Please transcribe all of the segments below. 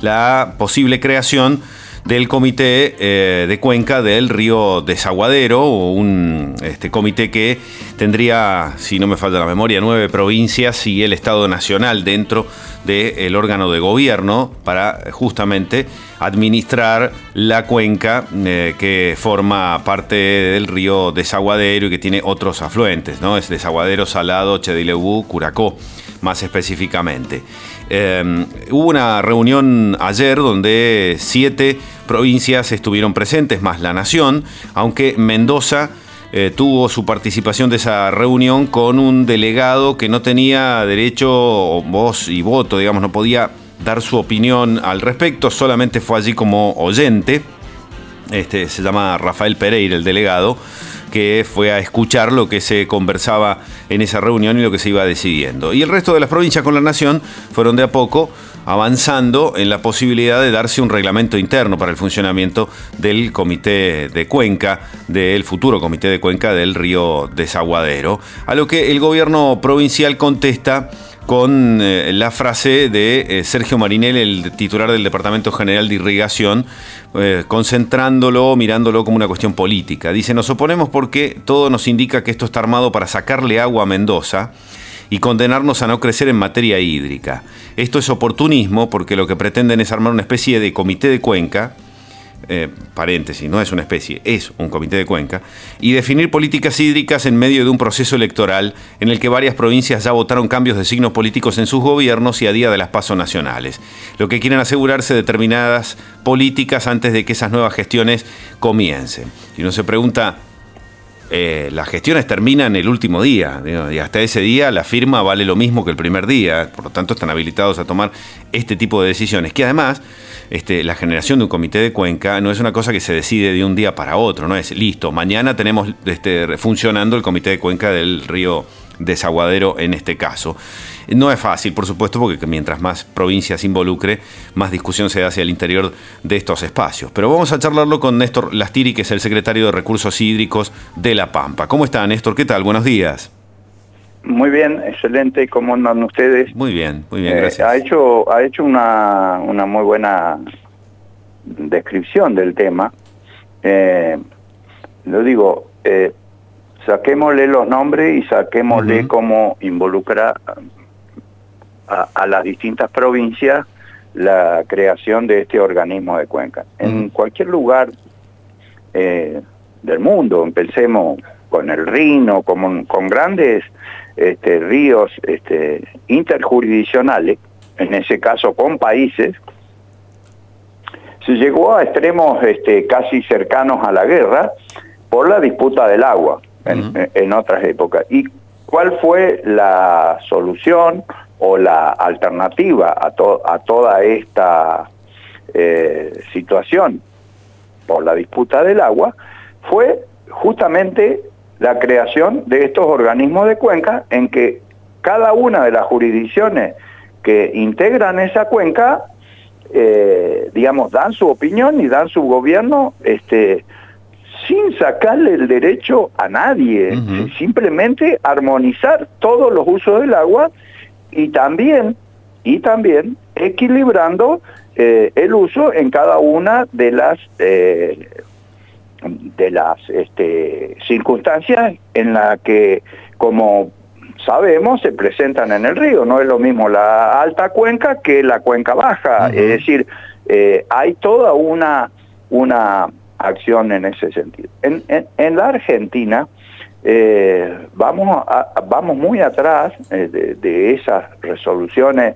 la posible creación del comité de cuenca del río Desaguadero, un comité que tendría, si no me falla la memoria, 9 provincias y el Estado Nacional dentro del órgano de gobierno para justamente administrar la cuenca que forma parte del río Desaguadero y que tiene otros afluentes, ¿no? Es Desaguadero, Salado, Chedilebu, Curacó, más específicamente. Hubo una reunión ayer donde 7 provincias estuvieron presentes, más la Nación, aunque Mendoza tuvo su participación de esa reunión con un delegado que no tenía derecho, voz y voto, digamos, no podía dar su opinión al respecto, solamente fue allí como oyente. Se llama Rafael Pereira, el delegado, que fue a escuchar lo que se conversaba en esa reunión y lo que se iba decidiendo. Y el resto de las provincias con la Nación fueron de a poco avanzando en la posibilidad de darse un reglamento interno para el funcionamiento del comité de cuenca, del futuro comité de cuenca del río Desaguadero, a lo que el gobierno provincial contesta con la frase de Sergio Marinelli, el titular del Departamento General de Irrigación, concentrándolo, mirándolo como una cuestión política. Dice: nos oponemos porque todo nos indica que esto está armado para sacarle agua a Mendoza y condenarnos a no crecer en materia hídrica. Esto es oportunismo porque lo que pretenden es armar una especie de comité de cuenca, paréntesis, no es una especie, es un comité de cuenca, y definir políticas hídricas en medio de un proceso electoral en el que varias provincias ya votaron cambios de signos políticos en sus gobiernos y a día de las PASO nacionales. Lo que quieren asegurarse determinadas políticas antes de que esas nuevas gestiones comiencen. Si uno se pregunta, las gestiones terminan el último día, y hasta ese día la firma vale lo mismo que el primer día, por lo tanto están habilitados a tomar este tipo de decisiones, que además la generación de un comité de cuenca no es una cosa que se decide de un día para otro, no es listo, mañana tenemos funcionando el comité de cuenca del río Desaguadero en este caso. No es fácil, por supuesto, porque mientras más provincias involucre, más discusión se hace al interior de estos espacios. Pero vamos a charlarlo con Néstor Lastiri, que es el secretario de Recursos Hídricos de La Pampa. ¿Cómo está, Néstor? ¿Qué tal? Buenos días. Muy bien, excelente. ¿Cómo andan ustedes? Muy bien, gracias. Ha hecho una muy buena descripción del tema. Lo digo, saquémosle los nombres y saquémosle cómo involucra a las distintas provincias la creación de este organismo de cuenca. En cualquier lugar del mundo, empecemos con el Rin, con grandes ríos interjurisdiccionales, en ese caso con países, se llegó a extremos casi cercanos a la guerra por la disputa del agua en otras épocas. ¿Y cuál fue la solución o la alternativa a toda esta situación por la disputa del agua? Fue justamente la creación de estos organismos de cuenca, en que cada una de las jurisdicciones que integran esa cuenca, digamos, dan su opinión y dan su gobierno sin sacarle el derecho a nadie, simplemente armonizar todos los usos del agua y también equilibrando el uso en cada una de las circunstancias en las que, como sabemos, se presentan en el río. No es lo mismo la alta cuenca que la cuenca baja. Es decir, hay toda una acción en ese sentido. En la Argentina vamos muy atrás de esas resoluciones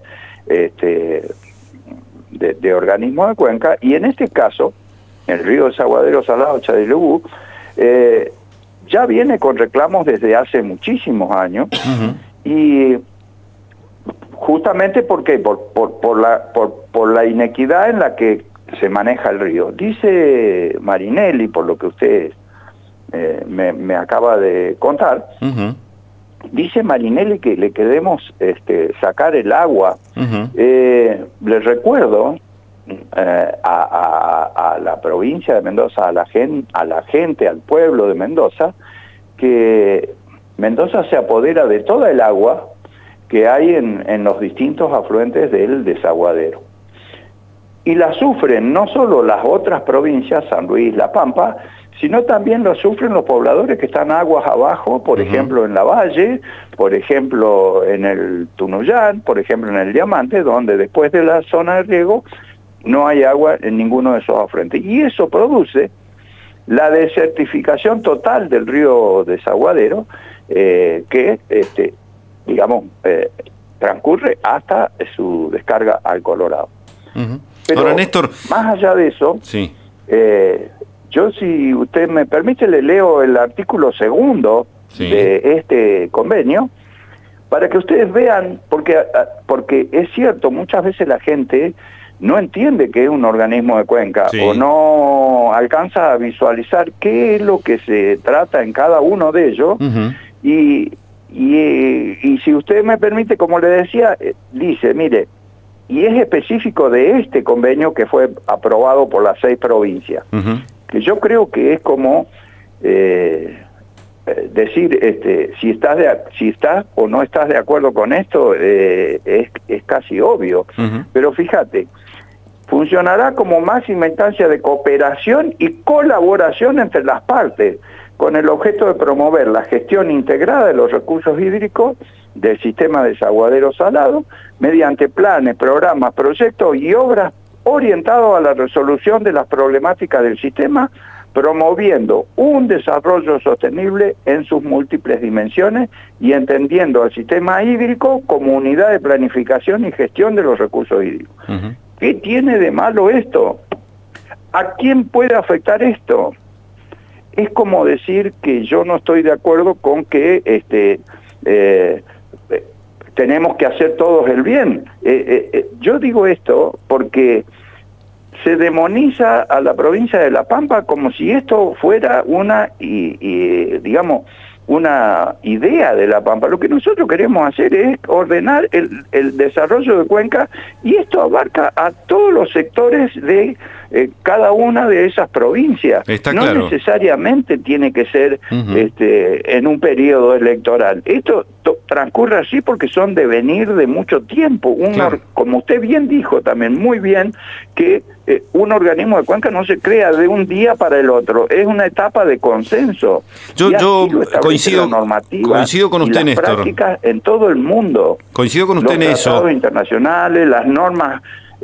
de organismos de cuenca, y en este caso el río Desaguadero, Salado, Chedilebu, ya viene con reclamos desde hace muchísimos años, y justamente ¿por qué? Por la inequidad en la que se maneja el río. Dice Marinelli, por lo que usted me acaba de contar, dice Marinelli que le queremos sacar el agua. Les recuerdo a la provincia de Mendoza, a la gente, al pueblo de Mendoza, que Mendoza se apodera de toda el agua que hay en los distintos afluentes del Desaguadero. y la sufren no solo las otras provincias, San Luis, La Pampa, sino también lo sufren los pobladores que están aguas abajo, por ejemplo en La Valle, por ejemplo en el Tunuyán, por ejemplo en el Diamante, donde después de la zona de riego no hay agua en ninguno de esos afluentes. Y eso produce la desertificación total del río Desaguadero, que, transcurre hasta su descarga al Colorado. Pero ahora, Néstor, más allá de eso, sí. Yo, si usted me permite, le leo el artículo 2 de este convenio, para que ustedes vean, porque es cierto, muchas veces la gente no entiende que es un organismo de cuenca, o no alcanza a visualizar qué es lo que se trata en cada uno de ellos, y si usted me permite, como le decía, dice, mire, y es específico de este convenio que fue aprobado por las 6 provincias, que yo creo que es como decir, si estás o no estás de acuerdo con esto, es casi obvio. Pero fíjate, funcionará como máxima instancia de cooperación y colaboración entre las partes, con el objeto de promover la gestión integrada de los recursos hídricos del sistema desaguadero salado, mediante planes, programas, proyectos y obras orientados a la resolución de las problemáticas del sistema, promoviendo un desarrollo sostenible en sus múltiples dimensiones y entendiendo al sistema hídrico como unidad de planificación y gestión de los recursos hídricos. ¿Qué tiene de malo esto? ¿A quién puede afectar esto? Es como decir que yo no estoy de acuerdo con que tenemos que hacer todos el bien. Yo digo esto porque se demoniza a la provincia de La Pampa como si esto fuera una idea de La Pampa. Lo que nosotros queremos hacer es ordenar el desarrollo de Cuenca, y esto abarca a todos los sectores de cada una de esas provincias. Está no claro. Necesariamente tiene que ser en un periodo electoral. Esto transcurre así porque son devenir de mucho tiempo. Claro. Como usted bien dijo también, muy bien, que un organismo de Cuenca no se crea de un día para el otro, es una etapa de consenso. Yo coincido con usted, Néstor. Prácticas en todo el mundo. Coincido con usted en eso. Los tratados internacionales, las normas,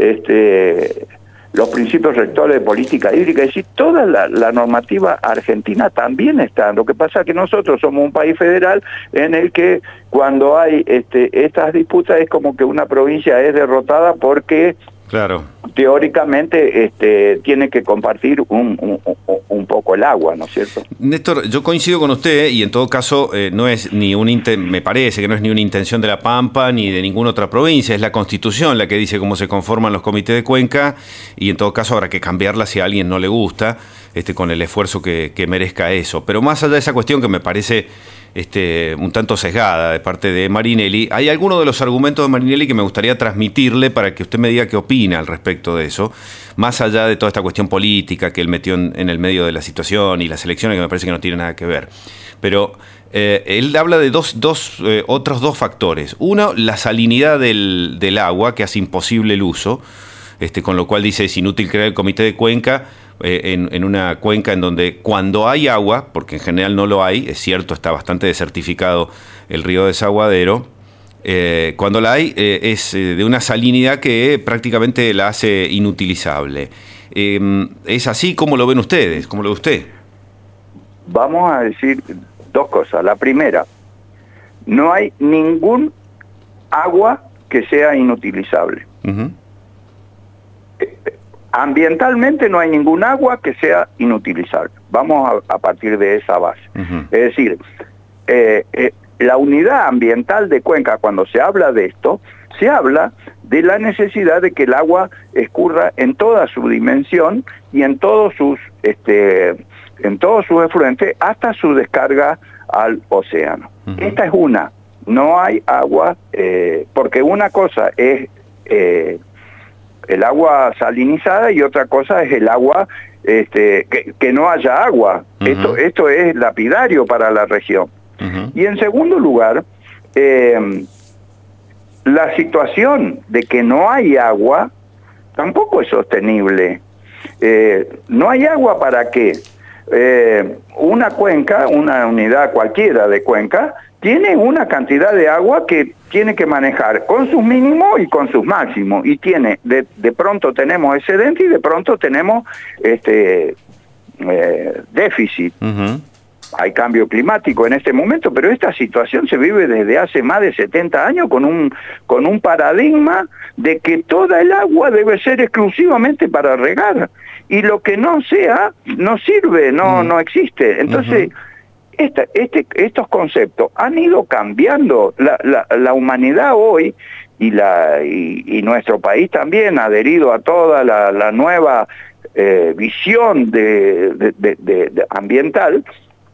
los principios rectores de política hídrica, es decir, toda la normativa argentina también está. Lo que pasa es que nosotros somos un país federal en el que cuando hay estas disputas es como que una provincia es derrotada porque claro, teóricamente tiene que compartir un poco el agua, ¿no es cierto? Néstor, yo coincido con usted, y en todo caso no es ni me parece que no es ni una intención de La Pampa ni de ninguna otra provincia, es la Constitución la que dice cómo se conforman los comités de cuenca, y en todo caso habrá que cambiarla si a alguien no le gusta, con el esfuerzo que merezca eso. Pero más allá de esa cuestión que me parece un tanto sesgada de parte de Marinelli, hay algunos de los argumentos de Marinelli que me gustaría transmitirle para que usted me diga qué opina al respecto de eso, más allá de toda esta cuestión política que él metió en el medio de la situación y las elecciones, que me parece que no tiene nada que ver. Pero él habla de otros dos factores. Uno, la salinidad del agua, que hace imposible el uso, con lo cual dice es inútil crear el comité de cuenca en una cuenca en donde cuando hay agua, porque en general no lo hay, es cierto, está bastante desertificado el río Desaguadero, cuando la hay es de una salinidad que prácticamente la hace inutilizable. ¿Es así? ¿Cómo lo ven ustedes? ¿Cómo lo ve usted? Vamos a decir dos cosas. La primera, no hay ningún agua que sea inutilizable. Ambientalmente no hay ningún agua que sea inutilizable. Vamos a partir de esa base. Es decir, la unidad ambiental de Cuenca, cuando se habla de esto, se habla de la necesidad de que el agua escurra en toda su dimensión y en todos sus efluentes hasta su descarga al océano. Esta es una. No hay agua, porque una cosa es el agua salinizada y otra cosa es el agua que no haya agua. Esto es lapidario para la región. Y en segundo lugar, la situación de que no hay agua tampoco es sostenible. No hay agua para qué. Una cuenca, una unidad cualquiera de cuenca, tiene una cantidad de agua que tiene que manejar con sus mínimos y con sus máximos. Y tiene, de pronto tenemos excedente y de pronto tenemos déficit. Hay cambio climático en este momento, pero esta situación se vive desde hace más de 70 años con un paradigma de que toda el agua debe ser exclusivamente para regar. Y lo que no sea, no sirve, no existe. Entonces, estos conceptos han ido cambiando. La humanidad hoy, y nuestro país también, adherido a toda la nueva visión ambiental,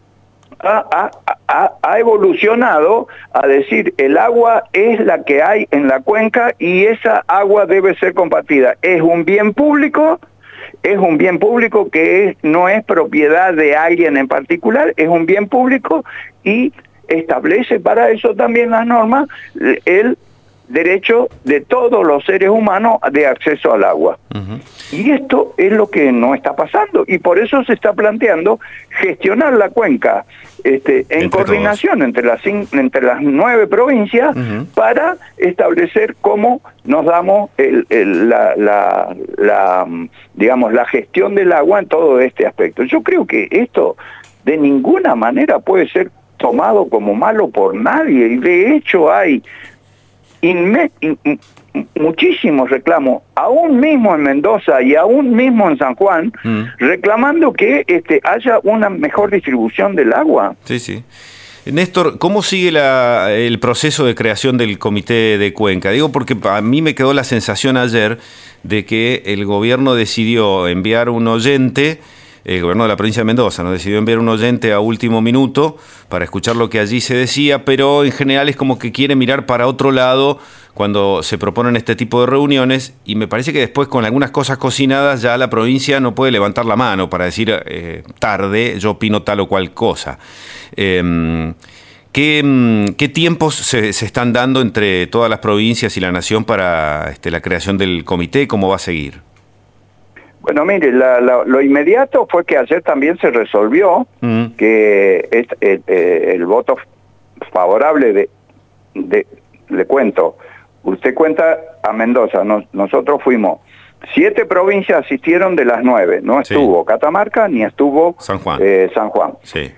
ha evolucionado a decir el agua es la que hay en la cuenca y esa agua debe ser compartida. Es un bien público que no es propiedad de alguien en particular, es un bien público y establece para eso también las normas el derecho de todos los seres humanos de acceso al agua. Y esto es lo que no está pasando y por eso se está planteando gestionar la cuenca en coordinación entre las 9 provincias para establecer cómo nos damos digamos, la gestión del agua en todo este aspecto. Yo creo que esto de ninguna manera puede ser tomado como malo por nadie y de hecho hay muchísimos reclamos, aún mismo en Mendoza y aún mismo en San Juan, reclamando que haya una mejor distribución del agua. Sí, sí. Néstor, ¿cómo sigue el proceso de creación del Comité de Cuenca? Digo porque a mí me quedó la sensación ayer de que el gobierno decidió enviar un oyente, el gobierno de la provincia de Mendoza, ¿no? Decidió enviar un oyente a último minuto para escuchar lo que allí se decía, pero en general es como que quiere mirar para otro lado cuando se proponen este tipo de reuniones y me parece que después con algunas cosas cocinadas ya la provincia no puede levantar la mano para decir tarde, yo opino tal o cual cosa. ¿Qué tiempos se están dando entre todas las provincias y la nación para la creación del comité? ¿Cómo va a seguir? Bueno, mire, lo inmediato fue que ayer también se resolvió que el voto favorable le cuento, usted cuenta a Mendoza, nosotros fuimos, 7 provincias asistieron de las 9, no estuvo Catamarca ni estuvo San Juan. Sí.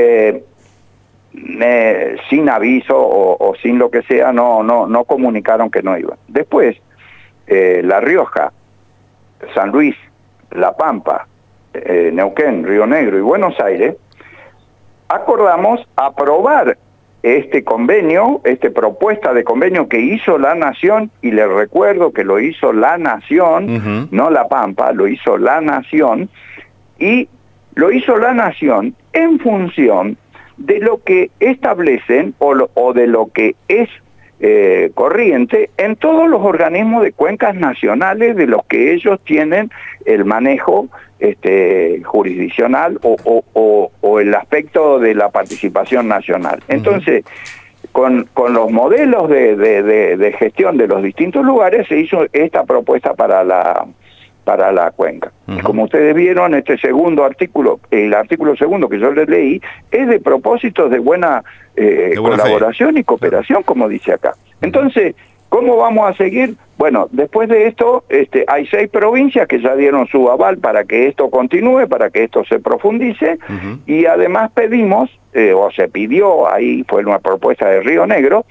Sin aviso o sin lo que sea, no comunicaron que no iban. Después, La Rioja, San Luis, La Pampa, Neuquén, Río Negro y Buenos Aires, acordamos aprobar este convenio, esta propuesta de convenio que hizo la Nación, y les recuerdo que lo hizo la Nación, no La Pampa, lo hizo la Nación, y lo hizo la Nación en función de lo que establecen o de lo que es corriente en todos los organismos de cuencas nacionales de los que ellos tienen el manejo jurisdiccional o el aspecto de la participación nacional. Entonces, con los modelos de gestión de los distintos lugares se hizo esta propuesta para la cuenca. Y como ustedes vieron, este segundo artículo, el artículo segundo que yo les leí, es de propósitos de buena colaboración y cooperación, como dice acá. Entonces, ¿cómo vamos a seguir? Bueno, después de esto, hay 6 provincias que ya dieron su aval para que esto continúe, para que esto se profundice, y además pedimos, o se pidió, ahí fue una propuesta de Río Negro,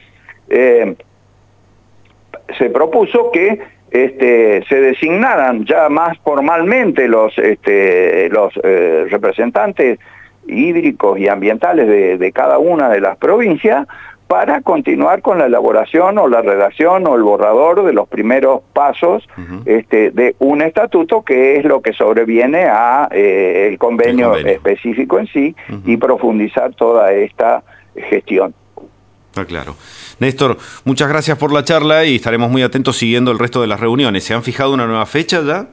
se propuso que se designaran ya más formalmente los representantes hídricos y ambientales de cada una de las provincias para continuar con la elaboración o la redacción o el borrador de los primeros pasos de un estatuto que es lo que sobreviene a el convenio específico en sí y profundizar toda esta gestión. Está claro. Néstor, muchas gracias por la charla y estaremos muy atentos siguiendo el resto de las reuniones. ¿Se han fijado una nueva fecha ya?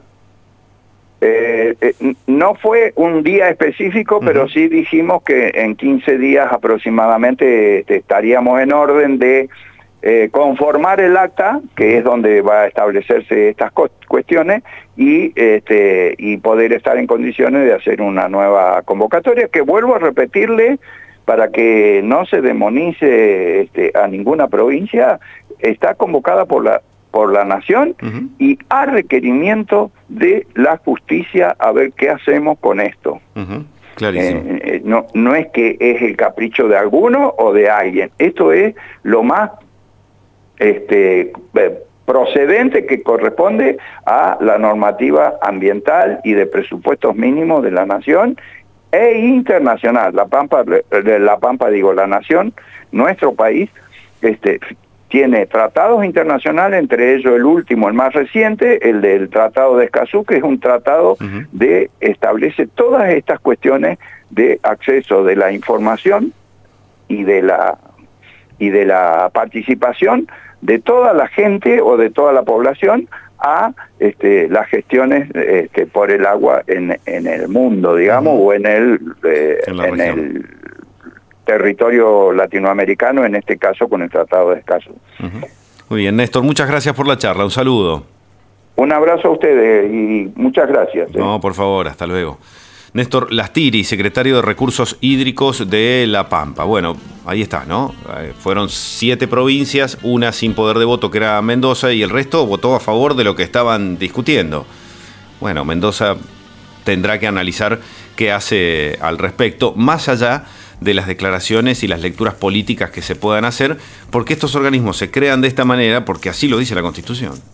No fue un día específico, pero sí dijimos que en 15 días aproximadamente estaríamos en orden de conformar el acta, que es donde va a establecerse estas cuestiones, y poder estar en condiciones de hacer una nueva convocatoria, que vuelvo a repetirle, para que no se demonice a ninguna provincia, está convocada por la Nación y a requerimiento de la justicia a ver qué hacemos con esto. Clarísimo. No es que es el capricho de alguno o de alguien, esto es lo más procedente que corresponde a la normativa ambiental y de presupuestos mínimos de la Nación e internacional. La Pampa, la Nación, nuestro país, tiene tratados internacionales, entre ellos el último, el más reciente, el del Tratado de Escazú, que es un tratado de establece todas estas cuestiones de acceso de la información y de la participación de toda la gente o de toda la población a las gestiones por el agua en el mundo, digamos, o en el territorio latinoamericano, en este caso con el Tratado de Escazú. Muy bien, Néstor, muchas gracias por la charla, un saludo. Un abrazo a ustedes y muchas gracias. No, por favor, hasta luego. Néstor Lastiri, secretario de Recursos Hídricos de La Pampa. Bueno, ahí está, ¿no? Fueron 7 provincias, una sin poder de voto, que era Mendoza, y el resto votó a favor de lo que estaban discutiendo. Bueno, Mendoza tendrá que analizar qué hace al respecto, más allá de las declaraciones y las lecturas políticas que se puedan hacer, porque estos organismos se crean de esta manera, porque así lo dice la Constitución.